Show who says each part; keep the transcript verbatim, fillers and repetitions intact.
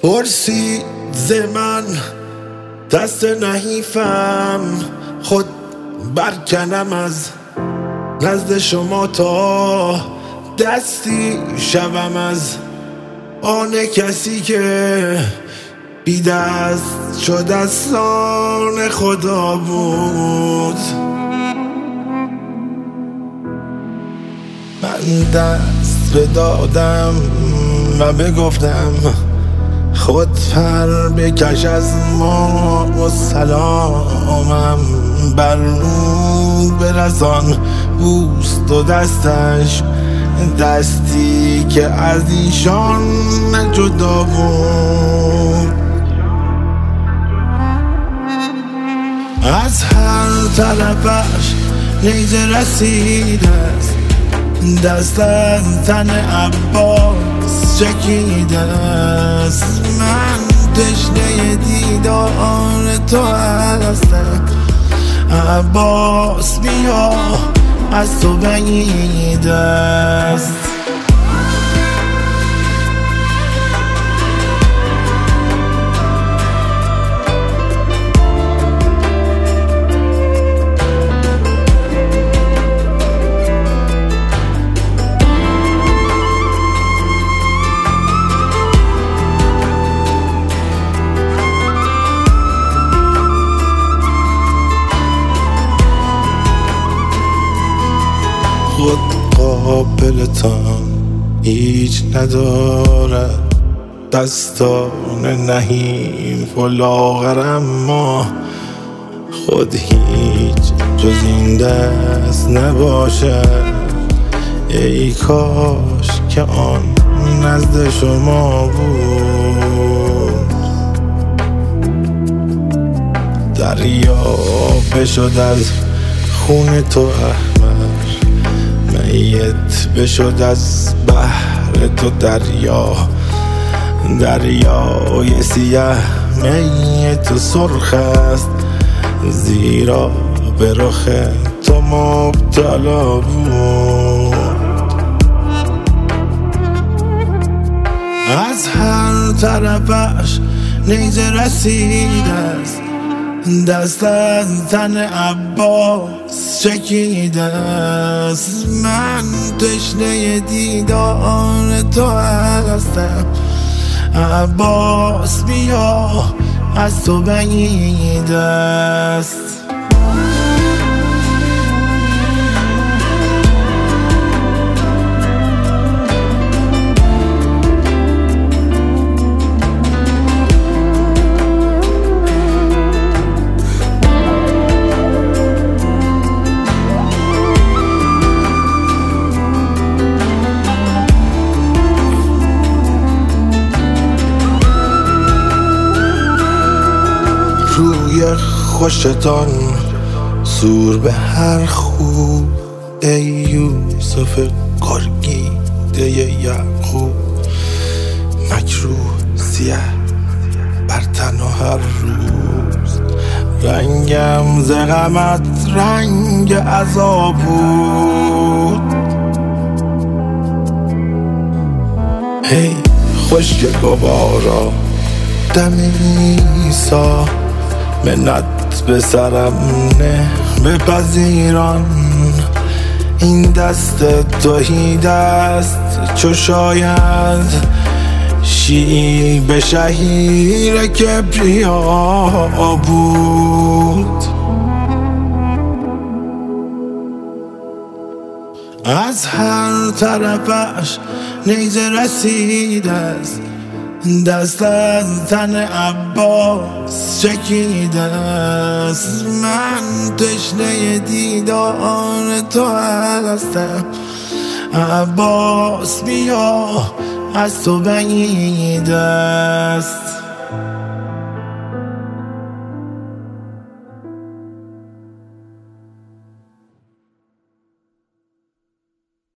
Speaker 1: پرسید ز من دست نحیفم، خود برکنم از نزد شما تا دستی شوم از آن کسی که بی دست شد از آن خدا بود. من دست بدادم و بگفتم خود پر بکش از ما و سلامم بر او برسان. بوست و دستش دستی که از ایشان جدا بود. از هر طرفش نیزه رسیده است، دست از تن عباس چکیده است. من تشنه دیدار تو هستم، عباس بیا از تو بعید است. خود قابلتان هیچ ندارد، دستان نحیف و لاغر، اما خود هیچ جز این دست نباشد. ای کاش که آن نزد شما بود. دریا بشد از خون تو احمر، میت بشد از بحر تو دریا. دریای سیه میت و سرخ است، زیرا به رخ تو مبتلا بود. از هر طرفش نیزه رسیده است، دست از تن عباس چکیده است. من تشنه دیدار تو هستم، عباس بیا از تو بعید است. روی خوشتان سور به هر خوب، ای یوسف گرگیده یعقوب. مکروه سیه بر تن و هر روز، رنگم ز غمت رنگ عذاب بود. ای خشک گوارا دم عیسی، منت به سرم نه بپذیران. این دست توحید است چو شاید شیعی به شهیر کبریا بود. از هر طرفش نیزه رسیده است، دست از تن عباس چکیده است. من تشنه دیدار تو هستم، عباس بیا از تو بعید است.